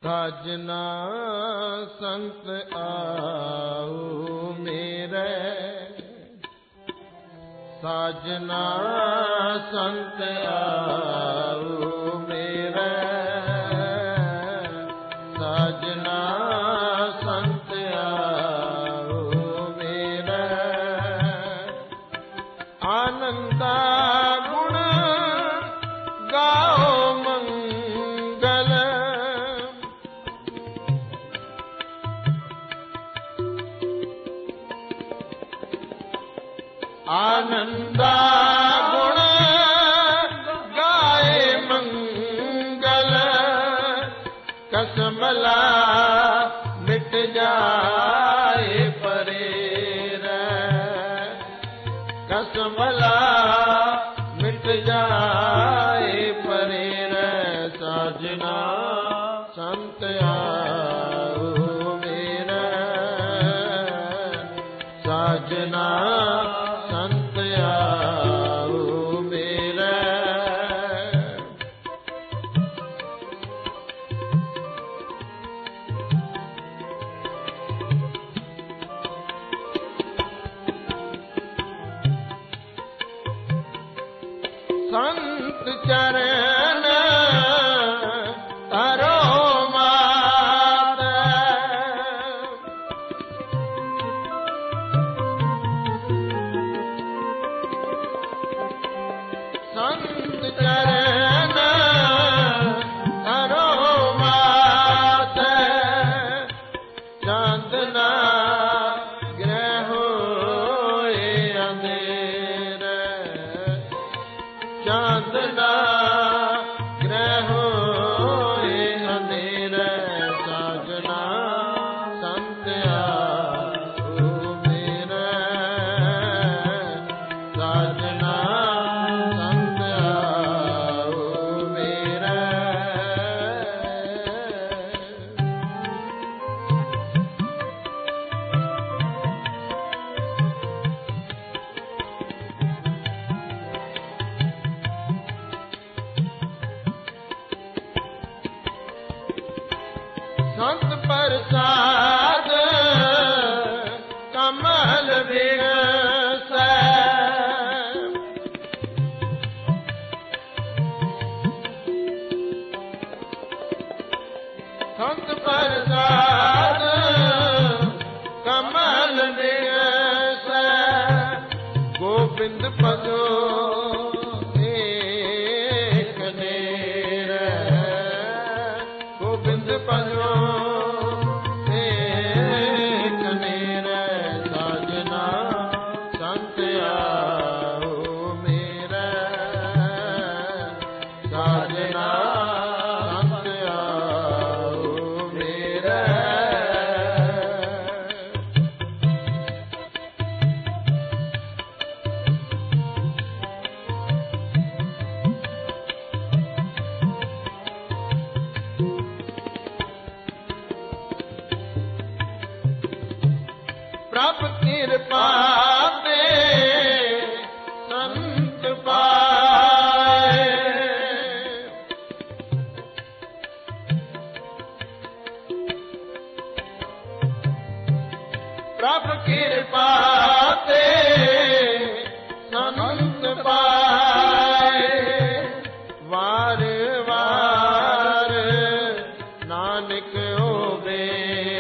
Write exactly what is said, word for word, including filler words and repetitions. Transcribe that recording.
ਸਾਜਨਾ ਸੰਤ ਆਓ ਮੇਰੇ, ਸਾਜਨਾ ਸੰਤ ਆਓ ਮੇਰੇ, ਸਾਜਨਾ ਸੰਤ ਆਓ ਮੇਰੇ, ਆਨੰਦਾ ਗੁਣ ਗਾਓ ਮੰਗਲ, ਆਨੰਦਾ ਗੁਣ ਗਾਏ ਮੰਗਲ, ਕਸਮਲਾ ਮਿਟ ਜਾਏ ਪਰੇਰ, ਕਸਮਲਾ ਮਿਟ ਜਾਏ ਪਰੇਰ, ਸਾਜਨਾ ਸੰਤ ਆਓ ਮੇਰਾ, ਸਾਜਨਾ ਸੰਤ ਆਓ ਮੇਰਾ, ਸੰਤ ਚਰਨ ਤਰੋ ਮਾਤ, ਸੰਤ ਚਰਨ ਤਰੋ ਮਾਤ, ਚਾਂਦਨਾ ਗ੍ਰਹਿ ਹੋਏ ਅੰਧੇਰ, ਚਾਂਦਨਾ ਗ੍ਰਹਿ ਹੋਏ ਅੰਧੇਰ, ਸਾਜਨਾ ਸੰਤ ਆਓ ਮੇਰਾ, ਸਾਜਨਾ ਸੰਤ ਆਓ ਮੇਰਾ, ਸੰਤ ਪ੍ਰਸਾਦ ਕਮਲ ਵਿਗਸੈ, ਸੰਤ ਪ੍ਰਸਾਦ ਕਮਲ ਵਿਗਸੈ, ਗੋਬਿੰਦ ਭਜੋ ਏਕ ਨੇਰ, ਗੋਬਿੰਦ ਭਜੋ ਏਕ ਨੇਰ, ਸਾਜਨਾ ਸੰਤ ਆਓ ਮੇਰਾ, ਸਾਜਨਾ ਸੰਤ ਆਓ ਮੇਰਾ, ਪ੍ਰਭ ਕਿਰਪਾ ਤੇ ਸੰਤ ਪਾਏ, ਪ੍ਰਭ ਕਿਰਪਾ ਤੇ ਸੰਤ ਪਾਏ, ਵਾਰ ਵਾਰ ਨਾਨਕ ਹੋਵੇ